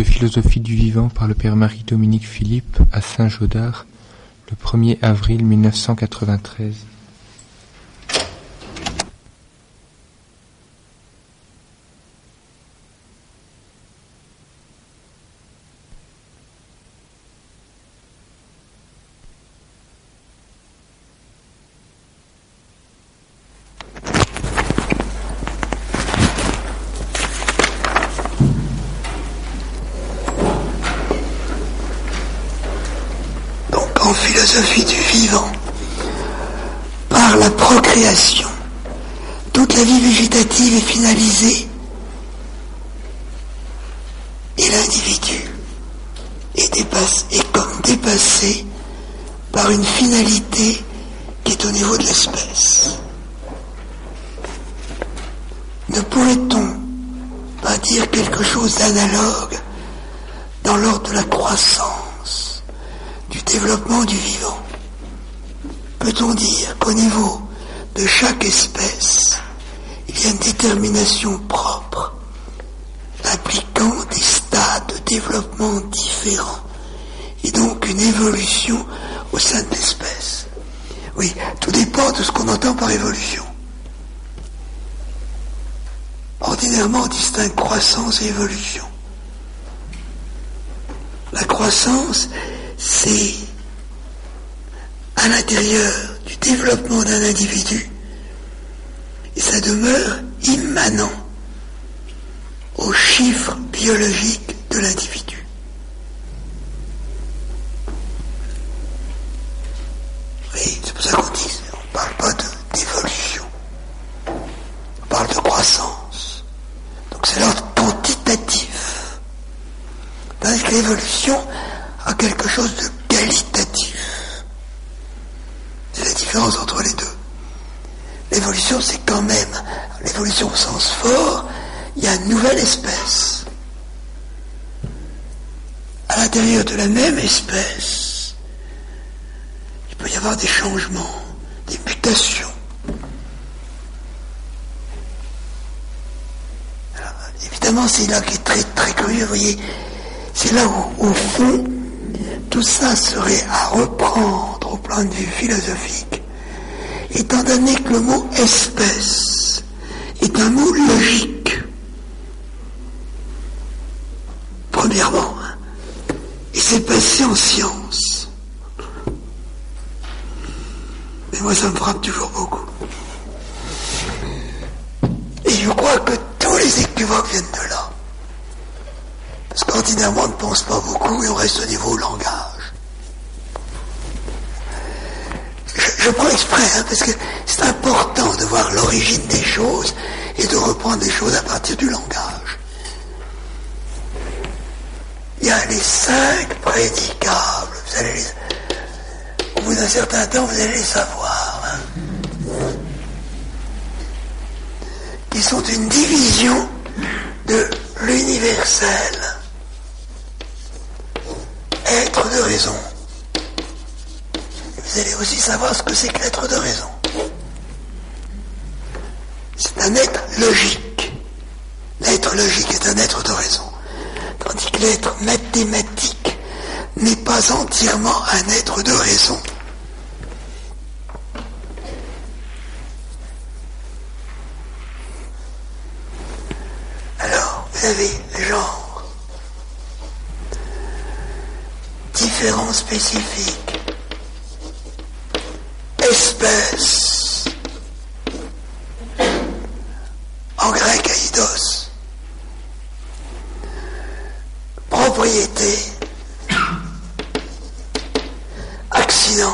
de philosophie du vivant par le père Marie-Dominique Philippe à Saint-Gaudard, le 1er avril 1993. En philosophie du vivant, par la procréation, toute la vie végétative est finalisée et l'individu est comme dépassé par une finalité qui est au niveau de l'espèce. Ne pourrait-on pas dire quelque chose d'analogue dans l'ordre de la croissance, du développement du vivant? Peut-on dire qu'au niveau de chaque espèce, il y a une détermination propre, impliquant des stades de développement différents, et donc une évolution au sein de l'espèce? Oui, tout dépend de ce qu'on entend par évolution. Ordinairement, on distingue croissance et évolution. La croissance, c'est à l'intérieur du développement d'un individu, et ça demeure immanent aux chiffres biologiques de l'individu. Oui, c'est pour ça qu'on dit, on ne parle pas d'évolution, on parle de croissance. Donc c'est l'ordre quantitatif, tandis que l'évolution a quelque chose de qualitatif. C'est la différence entre les deux. L'évolution, c'est quand même, l'évolution au sens fort, il y a une nouvelle espèce. À l'intérieur de la même espèce, il peut y avoir des changements, des mutations. Alors, évidemment, c'est là qui est très très curieux, vous voyez, c'est là où, au fond, tout ça serait à reprendre au plan de vue philosophique, étant donné que le mot espèce est un mot logique. Premièrement, et c'est passé en science. Mais moi, ça me frappe toujours beaucoup. Et je crois que tous les équivoques viennent de là. Parce qu'ordinairement, on ne pense pas beaucoup et on reste au niveau langage. Je prends exprès, parce que c'est important de voir l'origine des choses et de reprendre les choses à partir du langage. Il y a les 5 prédicables. Au bout d'un certain temps, vous allez les savoir. Qui sont une division de l'universel. Être de raison. Vous allez aussi savoir ce que c'est que l'être de raison. C'est un être logique. L'être logique est un être de raison. Tandis que l'être mathématique n'est pas entièrement un être de raison. Alors, vous avez genre, différents spécifiques, espèce, en grec aidos, propriété, accident,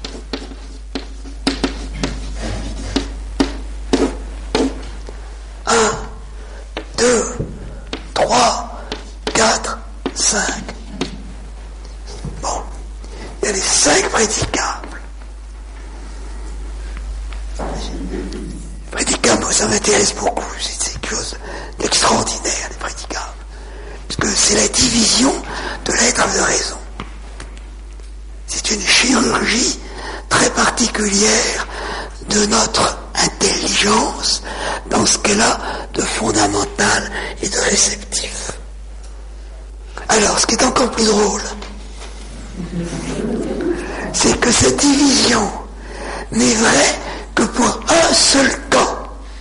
un, 2, 3, 4, 5. Bon, il y a les 5 prédicables. Les prédicables, ça m'intéresse beaucoup, c'est quelque chose d'extraordinaire, les prédicables. Parce que c'est la division de l'être de raison. C'est une chirurgie très particulière de notre intelligence dans ce qu'elle a de fondamental et de réceptif. Alors, ce qui est encore plus drôle, c'est que cette division n'est vraie que pour un seul camp,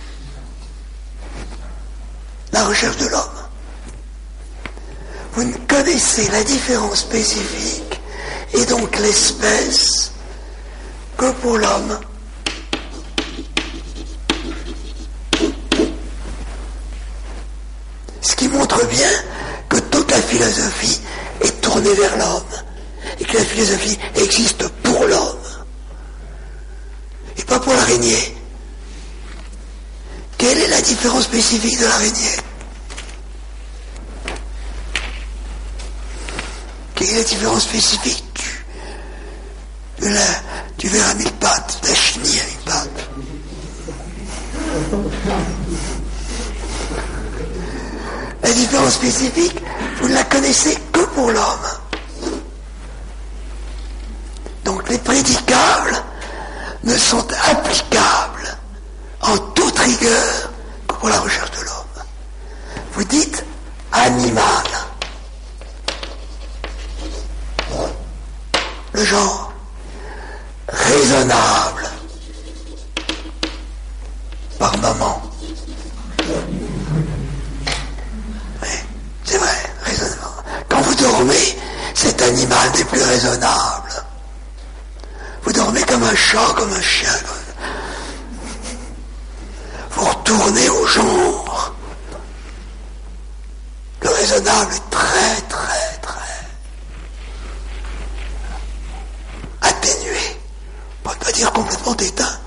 la recherche de l'homme. Vous ne connaissez la différence spécifique et donc l'espèce que pour l'homme. Ce qui montre bien que toute la philosophie est tournée vers l'homme et que la philosophie existe pour l'homme et pas pour l'araignée. Quelle est la différence spécifique de l'araignée? Quelle est la différence spécifique du ver à 1000 pattes, de la chenille à 1000 pattes? La différence spécifique, vous ne la connaissez que pour l'homme. Donc les prédicables ne sont applicables en toute rigueur que pour la recherche de l'homme. Vous dites animal. Le genre raisonnable par moment. Oui, c'est vrai, raisonnable. Quand vous dormez, cet animal n'est plus raisonnable. Vous dormez comme un chat, comme un chien. Vous retournez au genre. Le raisonnable est très, très, très atténué, pour ne pas dire complètement éteint.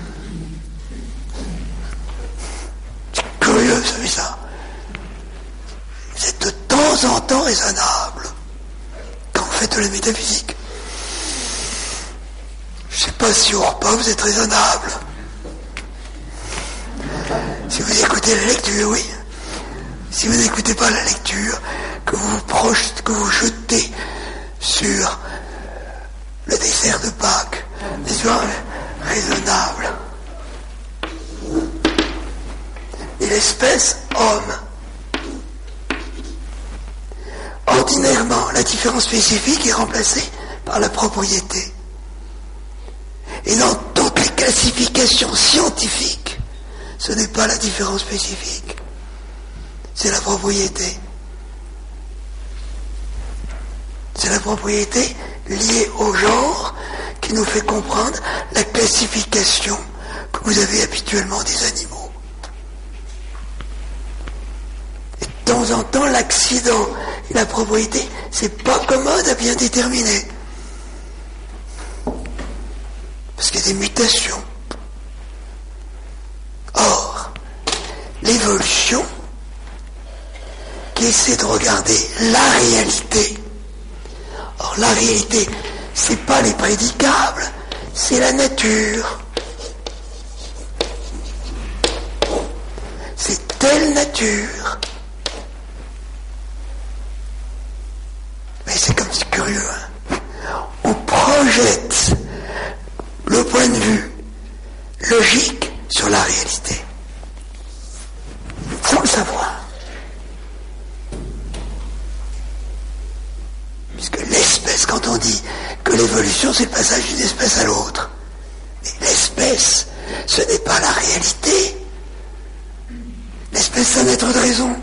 C'est curieux, vous savez ça. Vous êtes de temps en temps raisonnable quand vous faites de la métaphysique. Je ne sais pas si au repas vous êtes raisonnable. Si vous écoutez la lecture, oui. Si vous n'écoutez pas la lecture, que vous jetez sur le dessert de Pâques, n'est-ce pas, raisonnable. Et l'espèce homme. Ordinairement, la différence spécifique est remplacée par la propriété. Et dans toutes les classifications scientifiques, ce n'est pas la différence spécifique, c'est la propriété. C'est la propriété liée au genre qui nous fait comprendre la classification que vous avez habituellement des animaux. Et de temps en temps, l'accident et la propriété, c'est pas commode à bien déterminer. Parce qu'il y a des mutations. Or, l'évolution, qui essaie de regarder la réalité. Or, la réalité, c'est pas les prédicables, c'est la nature. C'est telle nature. Mais c'est comme c'est curieux, hein. On projette le point de vue logique sur la réalité, sans le savoir. Puisque l'espèce, quand on dit que l'évolution, c'est le passage d'une espèce à l'autre, mais l'espèce, ce n'est pas la réalité. L'espèce, c'est un être de raison.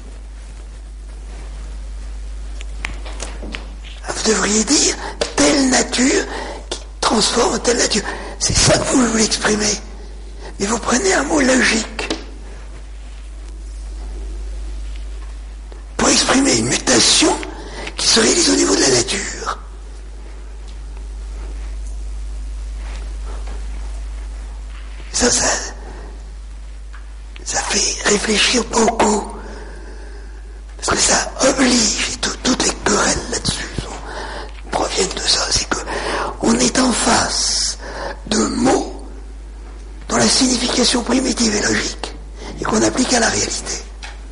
Vous devriez dire telle nature qui transforme telle nature. C'est ça que vous voulez exprimer. Mais vous prenez un mot logique pour exprimer une mutation qui se réalise au niveau de la nature. Ça fait réfléchir beaucoup. Parce que ça oblige, et toutes les querelles là-dessus proviennent de ça, c'est qu'on est en face de mots dont la signification primitive est logique et qu'on applique à la réalité.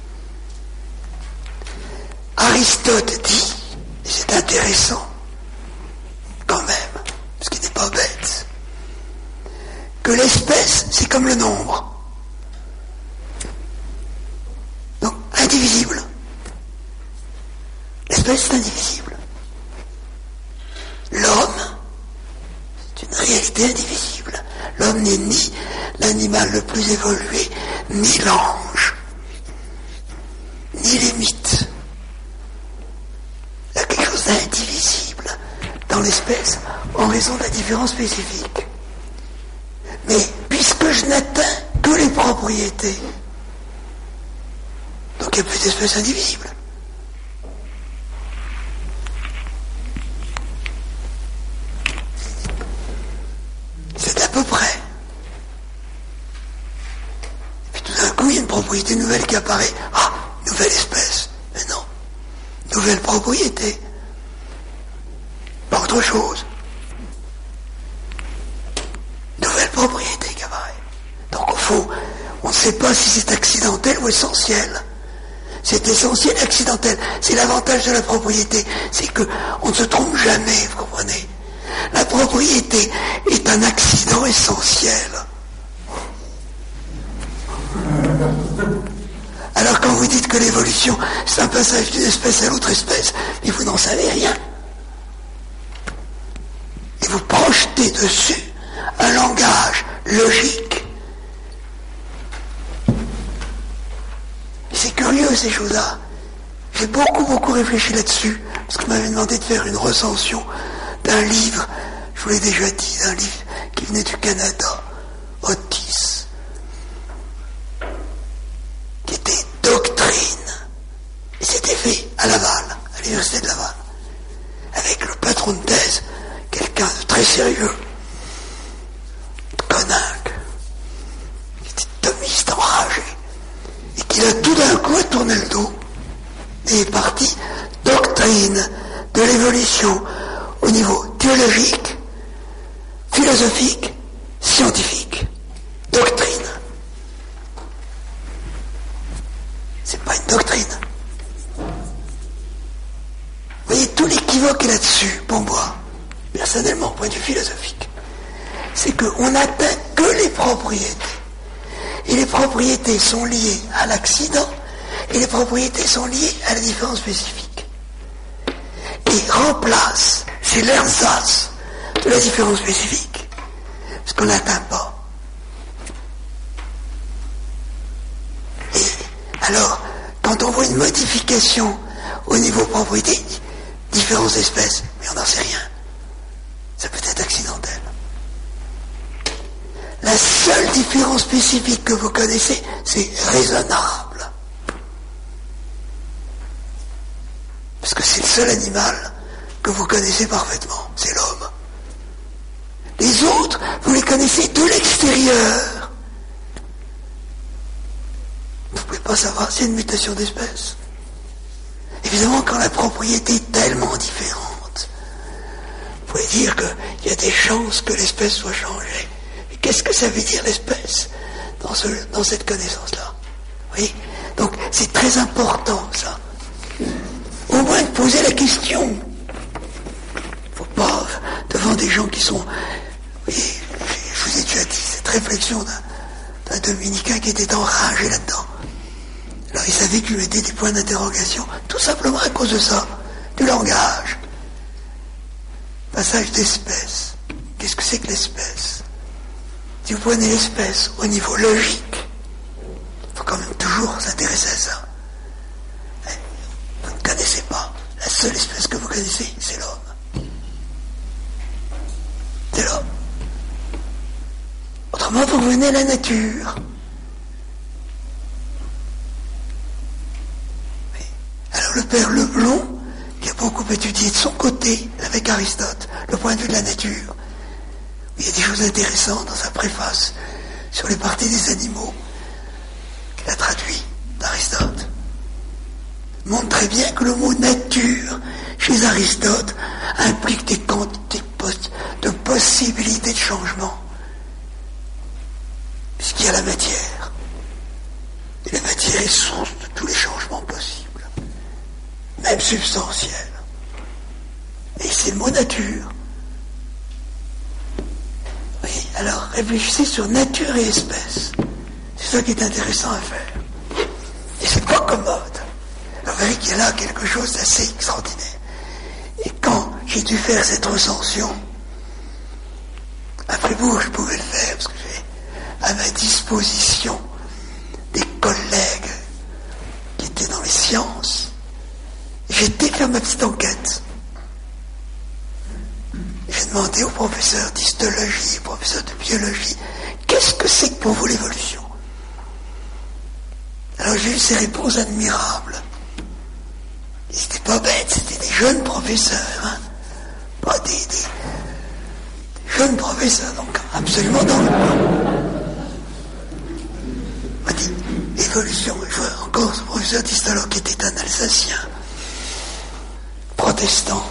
Aristote dit, et c'est intéressant quand même, parce qu'il n'est pas bête, que l'espèce, c'est comme le nombre. Donc, indivisible. l'espèce est indivisible. L'homme, c'est une réalité indivisible. L'homme n'est ni l'animal le plus évolué, ni l'ange, ni les mythes. Il y a quelque chose d'indivisible dans l'espèce en raison de la différence spécifique. Mais puisque je n'atteins que les propriétés, donc il n'y a plus d'espèces indivisibles. C'est à peu près. Et puis tout d'un coup, il y a une propriété nouvelle qui apparaît. Ah, nouvelle espèce. Mais non. Nouvelle propriété. Pas autre chose. Nouvelle propriété qui apparaît. Donc au fond, on ne sait pas si c'est accidentel ou essentiel. C'est essentiel et accidentel. C'est l'avantage de la propriété. C'est qu'on ne se trompe jamais, vous comprenez. La propriété est un accident essentiel. Alors quand vous dites que l'évolution, c'est un passage d'une espèce à l'autre espèce, mais vous n'en savez rien. Et vous projetez dessus un langage logique. C'est curieux ces choses-là. J'ai beaucoup réfléchi là-dessus, parce qu'on m'avait demandé de faire une recension d'un livre, je vous l'ai déjà dit, d'un livre qui venait du Canada, Otis, qui était Doctrine. Et c'était fait à Laval, à l'université de Laval, avec le patron de thèse, quelqu'un de très sérieux, Coninck, qui était thomiste enragé, et qui a tout d'un coup tourné le dos, et est parti Doctrine de l'évolution au niveau théologique, philosophique, scientifique. Doctrine. C'est pas une doctrine. Vous voyez, tout l'équivoque est là-dessus, pour moi, personnellement, au point de vue philosophique. C'est qu'on n'atteint que les propriétés. Et les propriétés sont liées à l'accident, et les propriétés sont liées à la différence spécifique. Et remplace, c'est l'ersatz de la différence spécifique, ce qu'on n'atteint pas. Et alors, quand on voit une modification au niveau propriété, différence d'espèces, mais on n'en sait rien. Ça peut être accidentel. La seule différence spécifique que vous connaissez, c'est raisonnable. Parce que c'est le seul animal que vous connaissez parfaitement, c'est l'homme. Les autres, vous les connaissez de l'extérieur. Vous ne pouvez pas savoir si c'est une mutation d'espèce. Évidemment, quand la propriété est tellement différente, vous pouvez dire qu'il y a des chances que l'espèce soit changée. Mais qu'est-ce que ça veut dire l'espèce dans cette connaissance-là? Oui. Donc c'est très important ça. Au moins de poser la question. Il ne faut pas, devant des gens qui sont... Oui, je vous ai déjà dit, cette réflexion d'un dominicain qui était enragé là-dedans. Alors il savait que je lui mettais des points d'interrogation, tout simplement à cause de ça, du langage. Passage d'espèce. Qu'est-ce que c'est que l'espèce? Si vous prenez l'espèce au niveau logique, il faut quand même toujours s'intéresser à ça. Vous ne connaissez pas. La seule espèce que vous connaissez, c'est l'homme. C'est l'homme. Autrement, vous revenez à la nature. Oui. Alors le père Leblond, qui a beaucoup étudié de son côté, avec Aristote, le point de vue de la nature, il y a des choses intéressantes dans sa préface sur les parties des animaux, qu'il a traduit d'Aristote. Montre très bien que le mot nature, chez Aristote, implique des quantités de possibilités de changement. Puisqu'il y a la matière. Et la matière est source de tous les changements possibles, même substantiels. Et c'est le mot nature. Oui, alors réfléchissez sur nature et espèce. C'est ça qui est intéressant à faire. Et c'est pas commode. Alors, verrez qu'il y a là quelque chose d'assez extraordinaire. Et quand j'ai dû faire cette recension, après vous, je pouvais le faire, parce que j'ai à ma disposition des collègues qui étaient dans les sciences. J'ai été faire ma petite enquête. J'ai demandé au professeur d'histologie, au professeur de biologie, qu'est-ce que c'est que pour vous l'évolution? Alors j'ai eu ces réponses admirables. Ils n'étaient pas bêtes, c'était des jeunes professeurs, hein, pas des jeunes professeurs, donc absolument dans le point. On m'a dit, évolution, je vois encore ce professeur d'histologue qui était un Alsacien, protestant,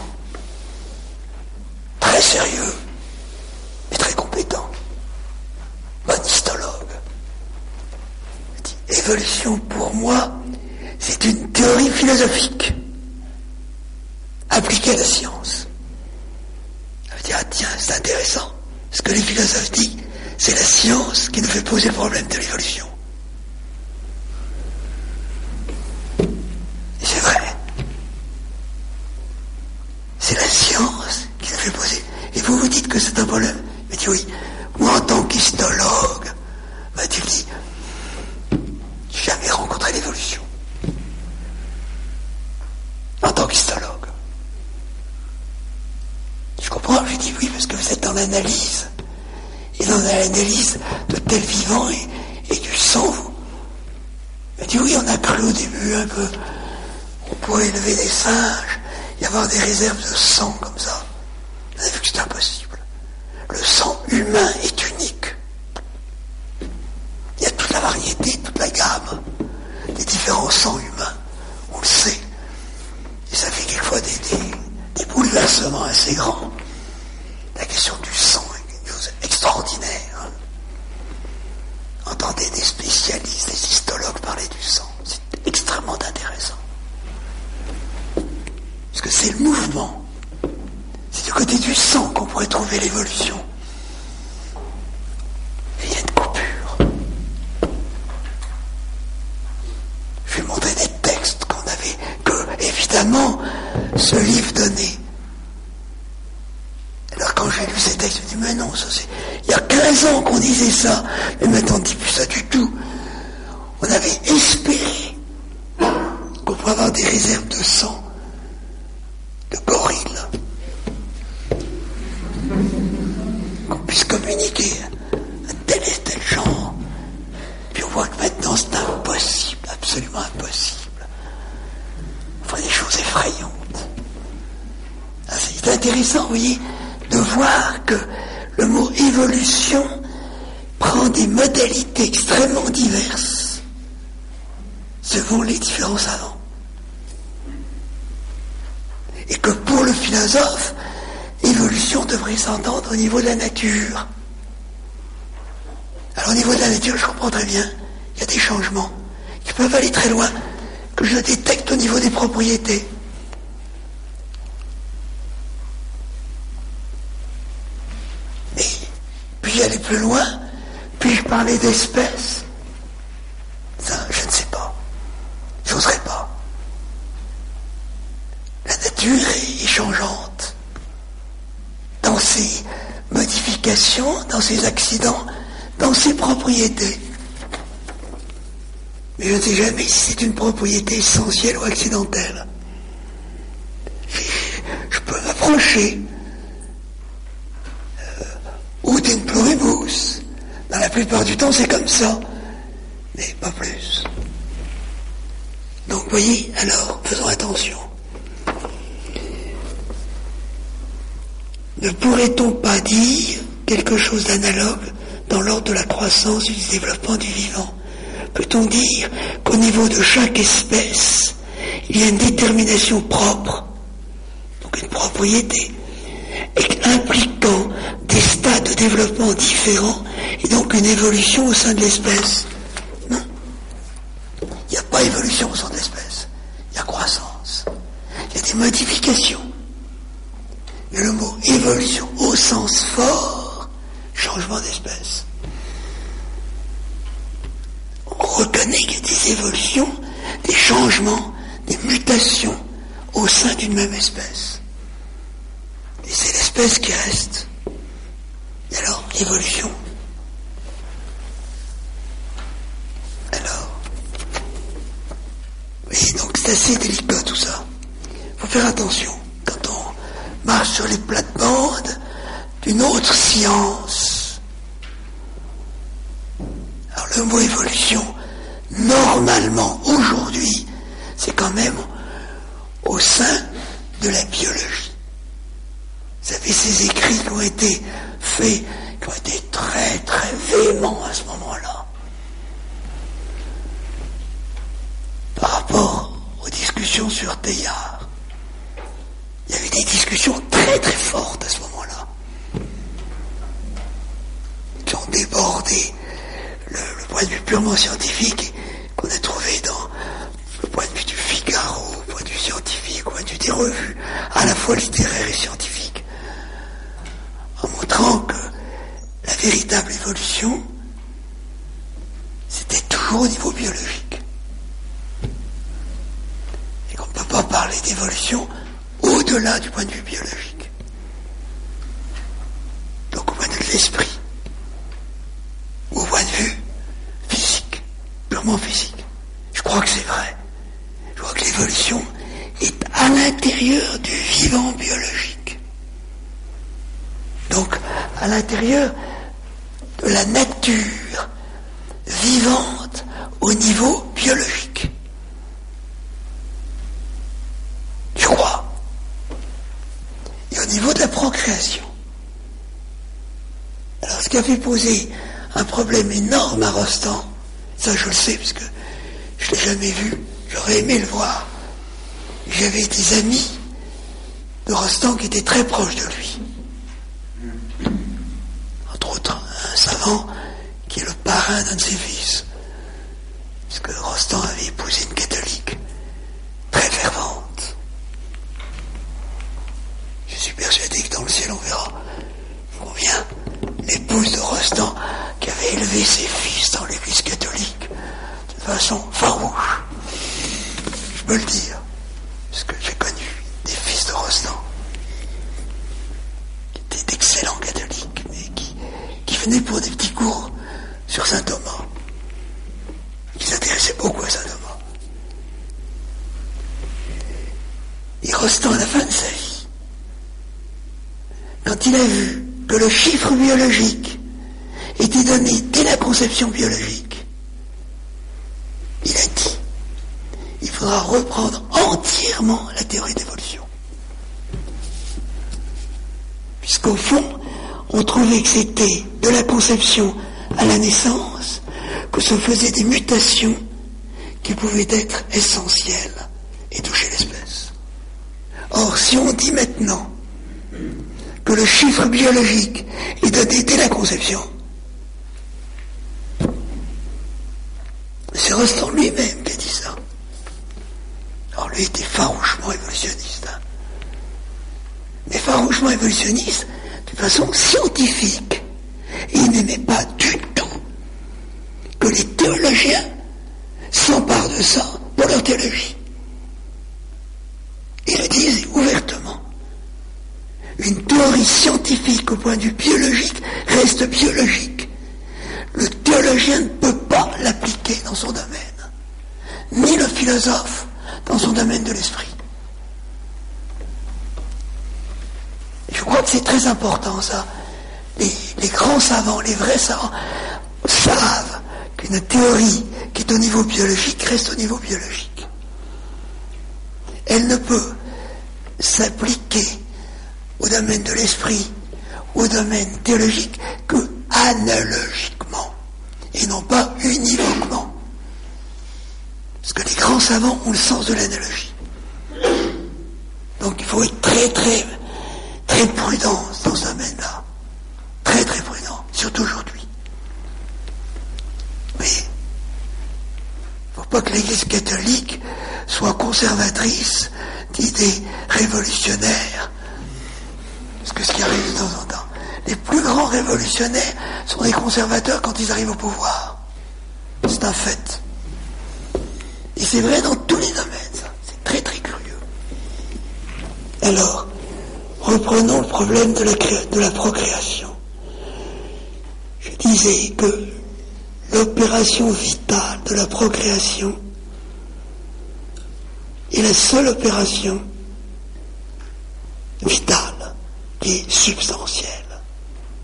très sérieux, mais très compétent, bon histologue. Il dit, évolution pour moi, c'est une théorie philosophique appliquée à la science. Ça veut dire, ah tiens, c'est intéressant. Ce que les philosophes disent, c'est la science qui nous fait poser le problème de l'évolution. Et c'est vrai. C'est la science qui nous fait poser. Et vous vous dites que c'est un problème. Mais tu oui, moi en tant qu'histologue, bah tu le dis, j'ai jamais rencontré l'évolution. En tant qu'histologue. Je comprends, j'ai dit oui, parce que vous êtes dans l'analyse. Et dans l'analyse de tels vivants et du sang, vous. Il dit oui, on a cru au début un peu, on pourrait élever des singes et avoir des réserves de sang comme ça. On a vu que c'était impossible. Le sang humain est unique. Il y a toute la variété, toute la gamme des différents sangs humains. On le sait. Et ça fait quelquefois des bouleversements assez grands. La question du sang est une chose extraordinaire. Hein. Entendez des spécialistes, des histologues parler du sang. C'est extrêmement intéressant. Parce que c'est le mouvement. C'est du côté du sang qu'on pourrait trouver l'évolution. Et il y a une coupure. Je vais montrer des textes qu'on avait, que, évidemment, ce livre donnait. Alors quand j'ai lu ces textes, je me dis, mais non, ça c'est... Il y a 15 ans qu'on disait ça, mais maintenant on ne dit plus ça du tout. On avait espéré qu'on pourrait avoir des réserves de sang de gorilles. Qu'on puisse communiquer à tel et tel genre. Puis on voit que maintenant c'est impossible, absolument impossible. On voit des choses effrayantes. Ah, c'est intéressant, vous voyez, de voir que le mot évolution prend des modalités extrêmement diverses selon les différents savants. Et que pour le philosophe, évolution devrait s'entendre au niveau de la nature. Alors au niveau de la nature, je comprends très bien, il y a des changements qui peuvent aller très loin, que je détecte au niveau des propriétés. Et puis aller plus loin, puis-je parler d'espèces? Ça, je ne sais pas. J'oserais pas. La nature est changeante. Dans ses modifications, dans ses accidents, dans ses propriétés. Mais je ne sais jamais si c'est une propriété essentielle ou accidentelle. Je peux m'approcher. Uten pluribus. Dans la plupart du temps, c'est comme ça. Mais pas plus. Donc, voyez, alors, faisons attention. Ne pourrait-on pas dire quelque chose d'analogue dans l'ordre de la croissance et du développement du vivant? Peut-on dire qu'au niveau de chaque espèce, il y a une détermination propre, donc une propriété, impliquant des stades de développement différents et donc une évolution au sein de l'espèce? Non. Il n'y a pas évolution au sein de l'espèce. Il y a croissance. Il y a des modifications. Mais le mot évolution au sens fort, changement d'espèce. On reconnaît qu'il y a des évolutions, des changements des mutations au sein d'une même espèce. Et c'est l'espèce qui reste. Et alors, l'évolution. Alors, oui, donc c'est assez délicat tout ça. Il faut faire attention quand on marche sur les plates-bandes d'une autre science. Alors le mot évolution, normalement, aujourd'hui, c'est quand même au sein de la biologie. Vous savez, ces écrits qui ont été faits, qui ont été très très véhéments à ce moment-là, par rapport aux discussions sur Teilhard. Il y avait des discussions très très fortes à ce moment-là, qui ont débordé le point de vue purement scientifique qu'on a trouvé dans le point de vue du Figaro, le point de vue scientifique, le point de vue des revues, à la fois littéraires et scientifiques, en montrant que la véritable évolution, c'était toujours au niveau biologique. Et qu'on ne peut pas parler d'évolution au-delà du point de vue biologique. Donc au point de vue l'esprit, ou au point de vue physique, purement physique. Je crois que c'est vrai. Je crois que l'évolution est à l'intérieur du vivant biologique. Donc, à l'intérieur de la nature vivante au niveau biologique. Je crois. Et au niveau de la procréation. Alors, ce qui a fait poser un problème énorme à Rostand, ça je le sais, parce que je ne l'ai jamais vu, j'aurais aimé le voir. J'avais des amis de Rostand qui étaient très proches de lui. Entre autres, un savant qui est le parrain d'un de ses fils. Parce que Rostand avait épousé une catholique très fervente. Je suis persuadé que dans le ciel on verra combien l'épouse de Rostand, qui avait élevé ses fils dans l'église catholique de façon farouche, je peux le dire, parce que j'ai connu des fils de Rostand qui étaient d'excellents catholiques, mais qui venaient pour des petits cours sur saint Thomas, qui s'intéressaient beaucoup à saint Thomas. Et Rostand, à la fin de sa vie, quand il a vu que le chiffre biologique était donné dès la conception biologique, il a dit, il faudra reprendre entièrement la théorie d'évolution. Puisqu'au fond, on trouvait que c'était de la conception à la naissance que se faisaient des mutations qui pouvaient être essentielles et toucher l'espèce. Or, si on dit maintenant que le chiffre biologique est donné dès la conception, c'est Rostand lui-même qui a dit ça. Alors lui était farouchement évolutionniste. Mais farouchement évolutionniste de façon scientifique. Et il n'aimait pas du tout que les théologiens s'emparent de ça pour leur théologie. Il le disait ouvertement. Une théorie scientifique au point de vue biologique reste biologique. Le théologien ne peut pas l'appliquer dans son domaine, ni le philosophe dans son domaine de l'esprit. Je crois que c'est très important ça. Les grands savants, les vrais savants, savent qu'une théorie qui est au niveau biologique reste au niveau biologique. Elle ne peut s'appliquer au domaine de l'esprit, au domaine théologique, que analogiquement, et non pas univoquement. Parce que les grands savants ont le sens de l'analogie. Donc il faut être très très très prudent dans ce domaine-là. Très très prudent, surtout aujourd'hui. Mais il ne faut pas que l'Église catholique soit conservatrice d'idées révolutionnaires. Parce que ce qui arrive de temps en temps, les plus grands révolutionnaires sont des conservateurs quand ils arrivent au pouvoir. C'est un fait. Et c'est vrai dans tous les domaines, ça. C'est Alors, reprenons le problème de la procréation. Je disais que l'opération vitale de la procréation est la seule opération vitale qui est substantielle. Pourquoi ?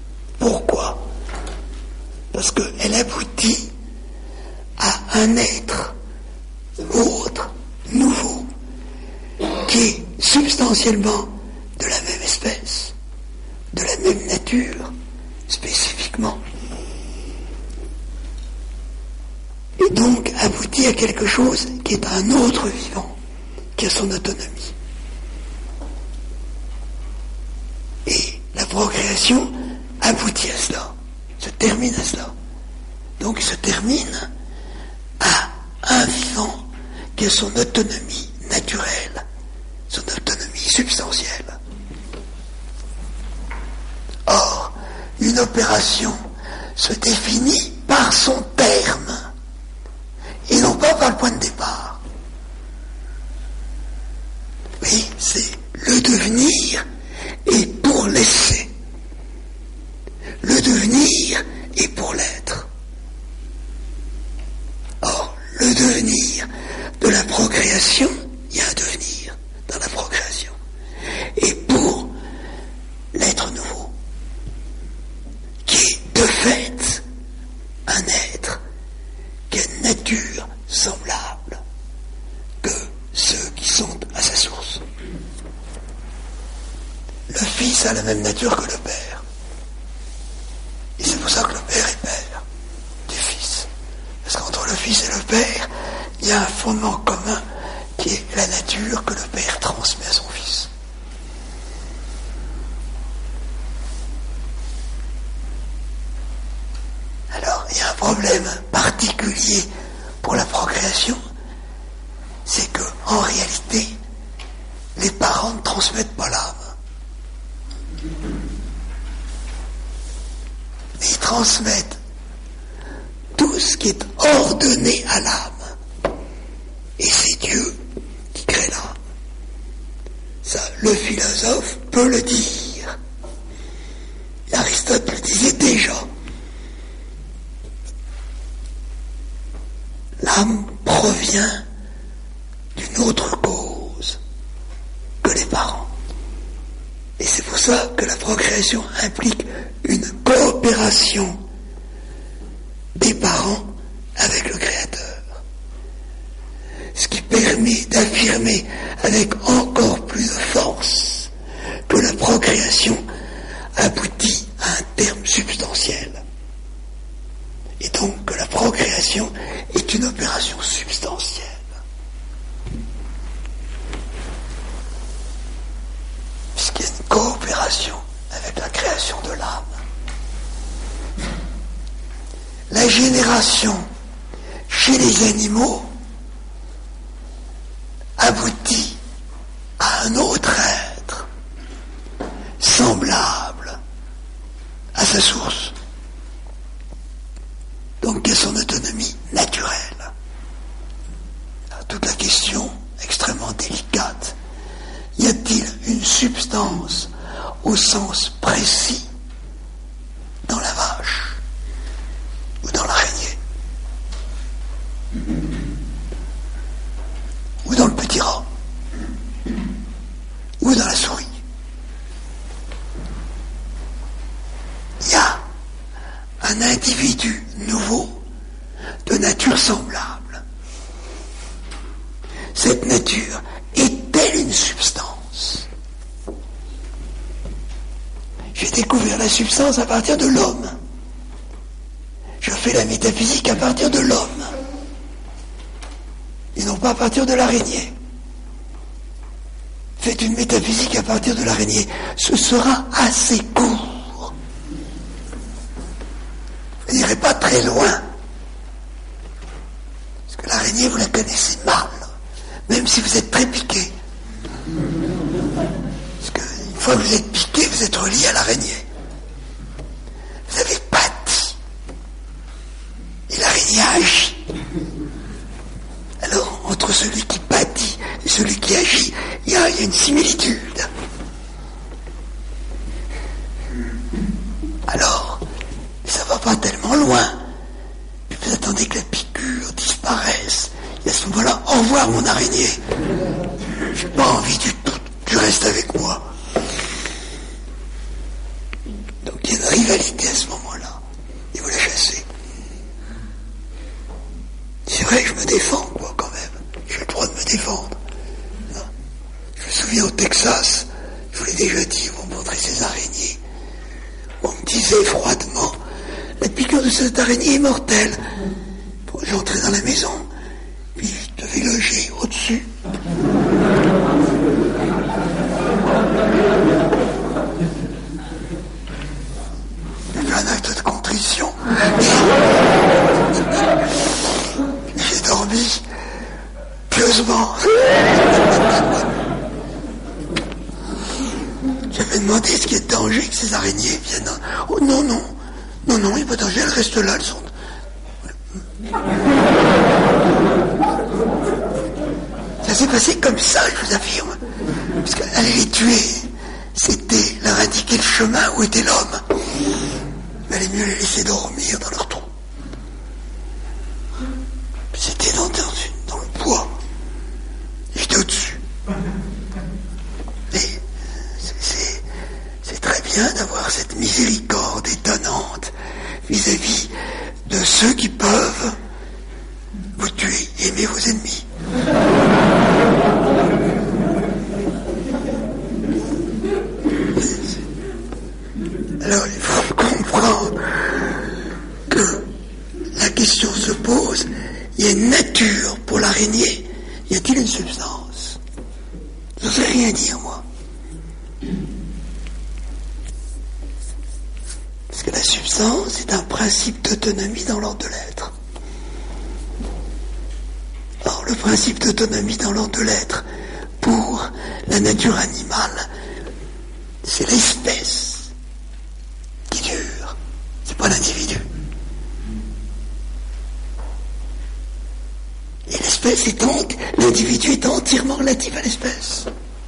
Parce qu'elle aboutit à un être autre, nouveau, qui est substantiellement de la même espèce, de la même nature, spécifiquement. Et donc aboutit à quelque chose qui est un autre vivant, qui a son autonomie. Et la procréation aboutit à cela, se termine à cela. Donc il se termine à un vivant qui a son autonomie naturelle, son autonomie substantielle. Or, une opération se définit par son terme, et non pas par le point de départ. Oui, c'est le devenir et pour l'essai. Le devenir est pour l'être. Or, le devenir de la procréation, il y a un devenir dans la procréation. Et pour l'être nouveau, qui est de fait un être qui a une nature semblable que ceux qui sont à sa source. Le Fils a la même nature que le Père. Et c'est pour ça que le Père est Père du Fils. Parce qu'entre le Fils et le Père, il y a un fondement commun qui est la nature que le Père transmet à son Fils. Alors, il y a un problème particulier pour la procréation, c'est que, en réalité, les parents ne transmettent pas l'âme. Mais ils transmettent tout ce qui est ordonné à l'âme. Et c'est Dieu qui crée l'âme. Ça, le philosophe peut le dire. Aristote le disait déjà. L'âme provient d'une autre cause que les parents. Et c'est pour ça que la procréation implique une coopération des parents avec le Créateur. Ce qui permet d'affirmer avec encore plus de force que la procréation aboutit à un terme substantiel. Et donc que la procréation est une opération substantielle. Puisqu'il y a une coopération avec la création de l'âme. La génération chez les animaux aboutit à un autre être semblable à sa source. Donc qui a son autonomie naturelle. Alors, toute la question extrêmement délicate. Y a-t-il une substance au sens précis dans la vache ou dans l'araignée ou dans le petit rat ou dans la souris? Il y a un individu nouveau de nature semblable. Cette nature est-elle une substance? J'ai découvert la substance à partir de l'homme. Je fais la métaphysique à partir de l'homme. Et non pas à partir de l'araignée. Faites une métaphysique à partir de l'araignée. Ce sera assez court. Vous n'irez pas très loin. Parce que l'araignée, vous la connaissez mal. Même si vous êtes très piqué. Parce qu'une fois que vous êtes piqué, vous êtes relié à l'araignée. Vous avez pâti. Et l'araignée agit. Alors, entre celui qui pâtit et celui qui agit, il y a une similitude. Alsace, je vous l'ai déjà dit, vous montrez ces araignées. On me disait froidement, la piqûre de cette araignée est mortelle. Bon, j'entrais dans la maison, puis je devais loger au-dessus. J'ai fait un acte de contrition. J'ai dormi pieusement. J'avais demandé ce qu'il y a de danger que ces araignées viennent. Oh non, non. Non, non, il n'y a pas de danger, elles restent là, elles sont. Ça s'est passé comme ça, je vous affirme. Parce qu'aller les tuer, c'était leur indiquer le chemin où était l'homme. Il valait mieux les laisser dormir dans leur trou. C'était dans le bois. J'étais au-dessus. Et c'est très bien d'avoir cette miséricorde étonnante vis-à-vis de ceux qui peuvent vous tuer et aimer vos ennemis. Alors il faut comprendre que la question se pose, il y a une nature pour l'araignée, y a-t-il une substance? Je ne sais rien dire, moi. Parce que la substance est un principe d'autonomie dans l'ordre de l'être. Or, le principe d'autonomie dans l'ordre de l'être, pour la nature animale, c'est l'espèce qui dure, c'est pas l'individu. Et l'individu est entièrement relatif à l'espèce.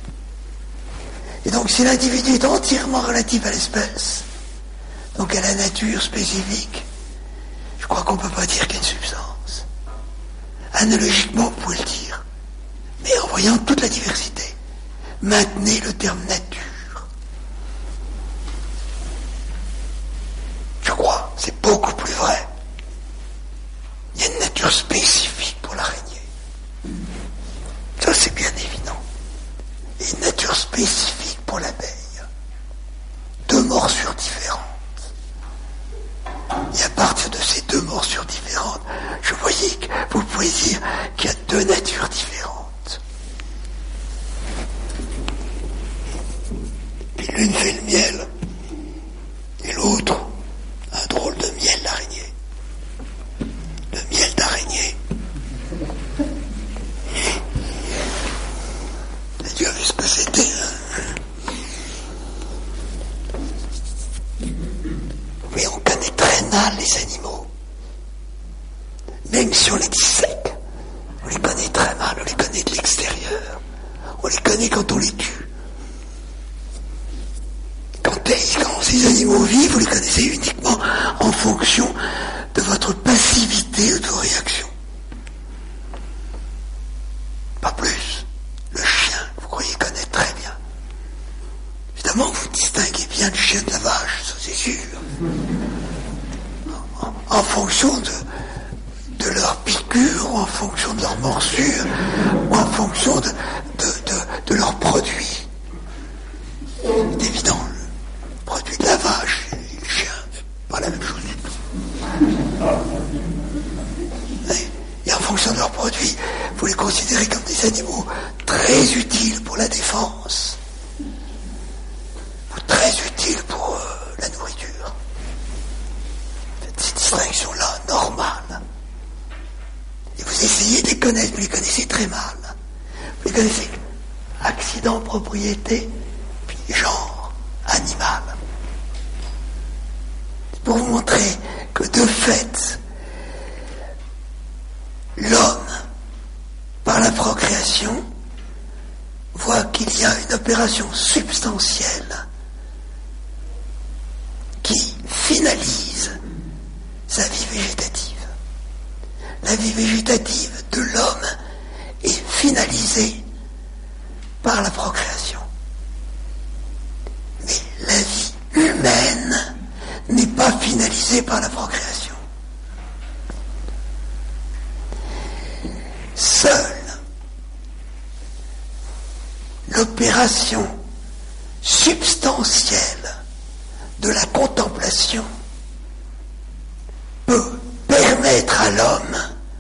Et donc, si l'individu est entièrement relatif à l'espèce, donc à la nature spécifique, je crois qu'on ne peut pas dire qu'il y a une substance. Analogiquement, vous pouvez le dire. Mais en voyant toute la diversité, maintenez le terme nature. Je crois, c'est beaucoup plus vrai. Il y a une nature spécifique pour l'araignée. Ça, c'est bien évident. Et une nature spécifique pour l'abeille. Deux morsures différentes. Et à partir de ces deux morsures différentes, je voyais que vous pouvez dire qu'il y a deux natures différentes. Puis l'une fait le miel, et l'autre un drôle de miel d'araignée. Le miel d'araignée. Et Dieu a vu ce que c'était. Mais on connaît très mal les animaux. Même si on les dissèque, on les connaît très mal, on les connaît de l'extérieur. On les connaît quand on les tue. Quand ces animaux vivent, vous les connaissez uniquement en fonction de votre passivité ou de vos réactions. Pas plus. Le chien, vous croyez connaître très bien. Évidemment, vous distinguez bien le chien de la vache, ça c'est sûr. En fonction de leur piqûre, ou en fonction de leur morsure, ou en fonction de leurs produits. C'est évident, le produit de la vache et le chien, c'est pas la même chose du tout. Et en fonction de leurs produits, vous les considérez comme des animaux très utiles pour la défense, ou très utiles pour la nourriture. Faites ces distinctions-là normales. Et vous essayez de les connaître, vous les connaissez très mal. Vous les connaissez accident, propriété, puis genre, animal. C'est pour vous montrer que de fait, l'homme, par la procréation, voit qu'il y a une opération substantielle qui finalise sa vie végétative. La vie végétative de l'homme est finalisée par la procréation. Mais la vie humaine n'est pas finalisée par la procréation. Seule l'opération libération substantielle de la contemplation peut permettre à l'homme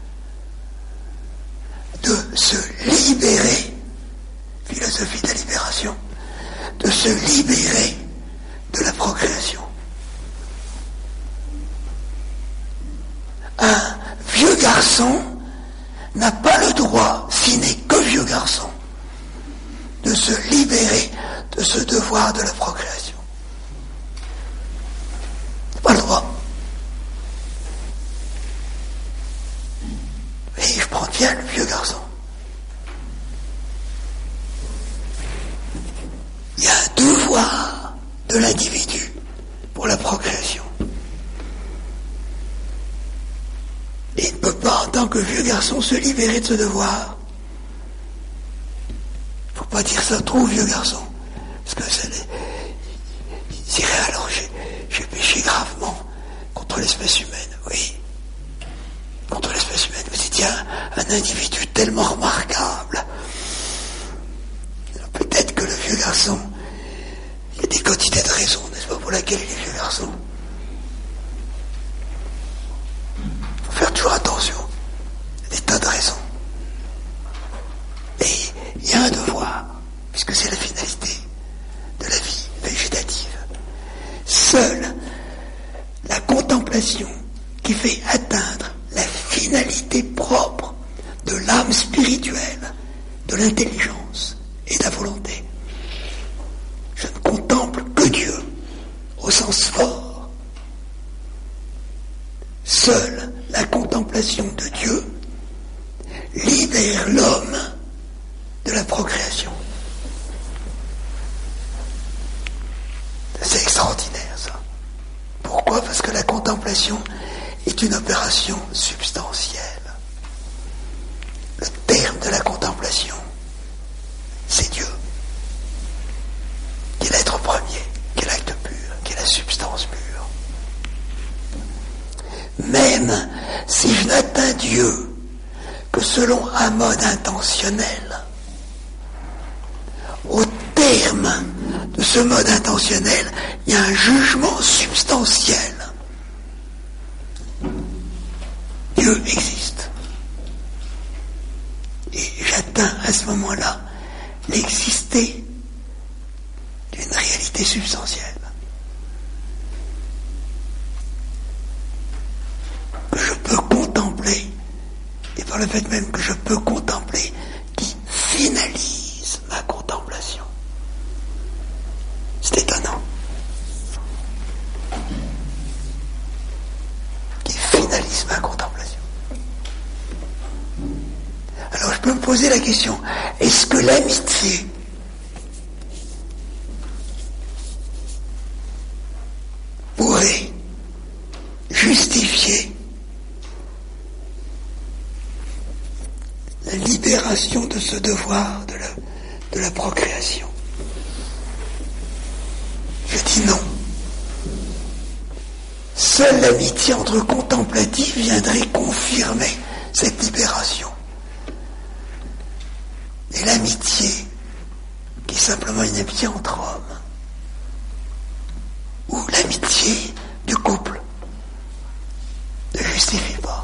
de se libérer, philosophie de la libération, de se libérer de la procréation. Un vieux garçon n'a pas le droit, s'il n'est que vieux garçon, de se libérer de ce devoir de la procréation. Pas le droit. Et je prends bien le vieux garçon. Il y a un devoir de l'individu pour la procréation. Et il ne peut pas, en tant que vieux garçon, se libérer de ce devoir. Il ne faut pas dire ça trop, vieux garçon. Parce que ça dirait alors j'ai péché gravement contre l'espèce humaine. Oui. Contre l'espèce humaine. Vous dites, il y a un individu tellement remarquable. Alors, peut-être que le vieux garçon, il y a des quantités de raisons, n'est-ce pas, pour laquelle il est vieux garçon. Il faut faire toujours attention. Il y a des tas de raisons. Et il y a un devoir, puisque c'est la finalité de la vie végétative. Seule la contemplation qui fait atteindre la finalité propre de l'âme spirituelle, de l'intelligence et de la volonté. Je ne contemple que Dieu, au sens fort. Seule la contemplation de Dieu libère l'homme de la procréation. C'est extraordinaire, ça. Pourquoi ? Parce que la contemplation est une opération substantielle. Le terme de la contemplation, c'est Dieu, qui est l'être premier, qui est l'acte pur, qui est la substance pure. Même si je n'atteins Dieu que selon un mode intentionnel, au terme de ce mode intentionnel, il y a un jugement substantiel. Dieu existe. Et j'atteins à ce moment-là l'exister d'une réalité substantielle. Que je peux contempler, et par le fait même que je peux contempler, qui finalise ma contemplation. C'est étonnant. Qui finalise ma contemplation. Alors je peux me poser la question, est-ce que l'amitié pourrait justifier la libération de ce devoir de la procréation? Je dis non. Seule l'amitié entre contemplatifs viendrait confirmer cette libération. Et l'amitié, qui est simplement une amitié entre hommes, ou l'amitié du couple, ne justifie pas.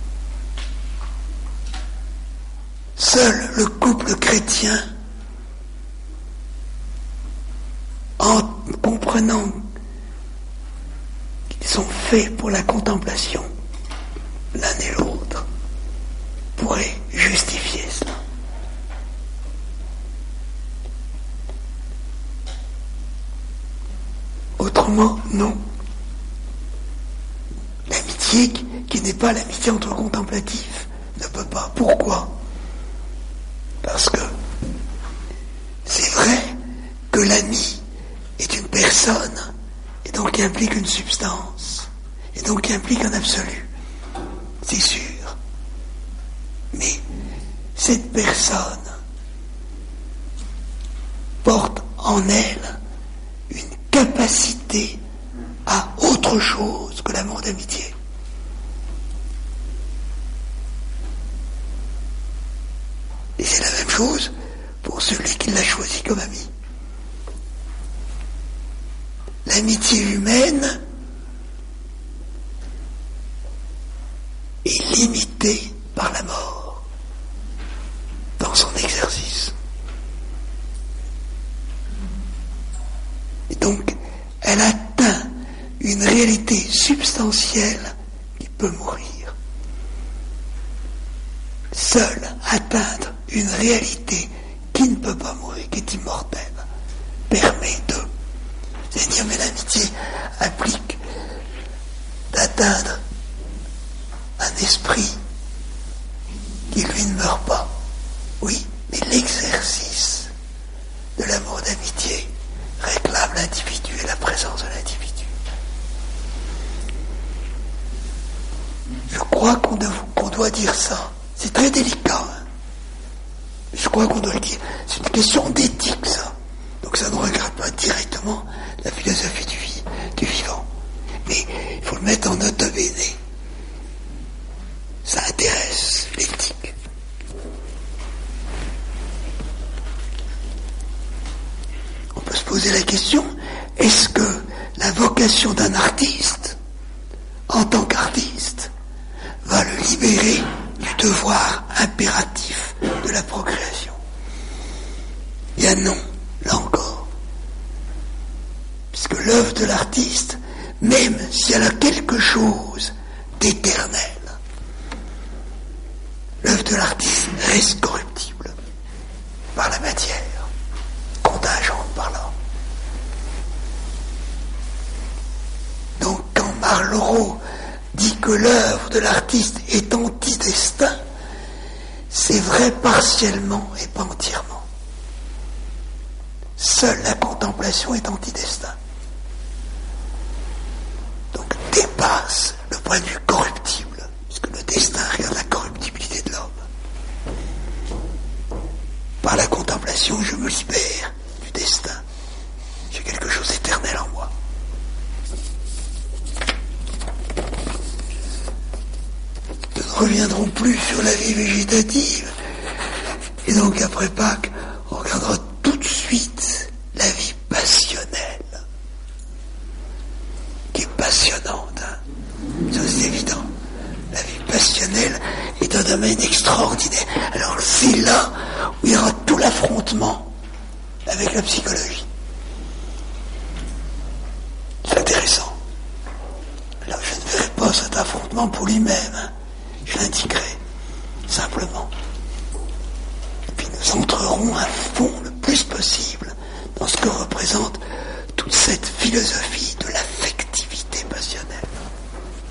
Seul le couple chrétien, en comprenant qu'ils sont faits pour la contemplation, l'un et l'autre, pourrait justifier cela. Autrement, non. L'amitié qui n'est pas l'amitié entre contemplatifs ne peut pas. Pourquoi ? Parce que c'est vrai que l'ami est une personne, et donc qui implique une substance, et donc qui implique un absolu. C'est sûr. Mais cette personne porte en elle une capacité à autre chose que l'amour d'amitié. Et c'est la même chose pour celui qui qu'il l'a choisi comme ami. L'amitié humaine est limitée par la mort dans son exercice. Et donc, elle atteint une réalité substantielle qui peut mourir. Seule atteindre une réalité qui ne peut pas mourir, qui est immortelle, permet de... C'est-à-dire, mais l'amitié implique d'atteindre un esprit qui, lui, ne meurt pas. Oui, mais l'exercice de l'amour d'amitié réclame l'individu et la présence de l'individu. Je crois qu'on doit dire ça. C'est très délicat. Hein. Je crois qu'on doit le dire. C'est une question d'éthique, ça. Donc ça ne regarde pas directement la philosophie du vivant. Mais il faut le mettre en nota bene. Ça intéresse l'éthique. On peut se poser la question, est-ce que la vocation d'un artiste, en tant qu'artiste, va le libérer du devoir impératif de la procréation? Bien non, là encore. Puisque l'œuvre de l'artiste, même si elle a quelque chose d'éternel, l'œuvre de l'artiste reste corruptible par la matière, contingente par l'homme. Donc quand Marloro dit que l'œuvre de l'artiste est anti-destin, c'est vrai partiellement et pas entièrement. Seule la contemplation est anti-destin. Donc dépasse le point de vue corruptible, puisque le destin regarde la corruptibilité de l'homme. Par la contemplation, je me libère du destin. J'ai quelque chose d'éternel en moi. Nous ne reviendrons plus sur la vie végétative. Et donc après Pâques, on regardera tout de suite la vie passionnelle, qui est passionnante. Hein. Ça c'est évident. La vie passionnelle est un domaine extraordinaire. Alors c'est là où il y aura tout l'affrontement avec la psychologie. C'est intéressant. Alors je ne verrai pas cet affrontement pour lui-même. Hein. Je l'indiquerai simplement. Et puis nous entrerons à fond le plus possible dans ce que représente toute cette philosophie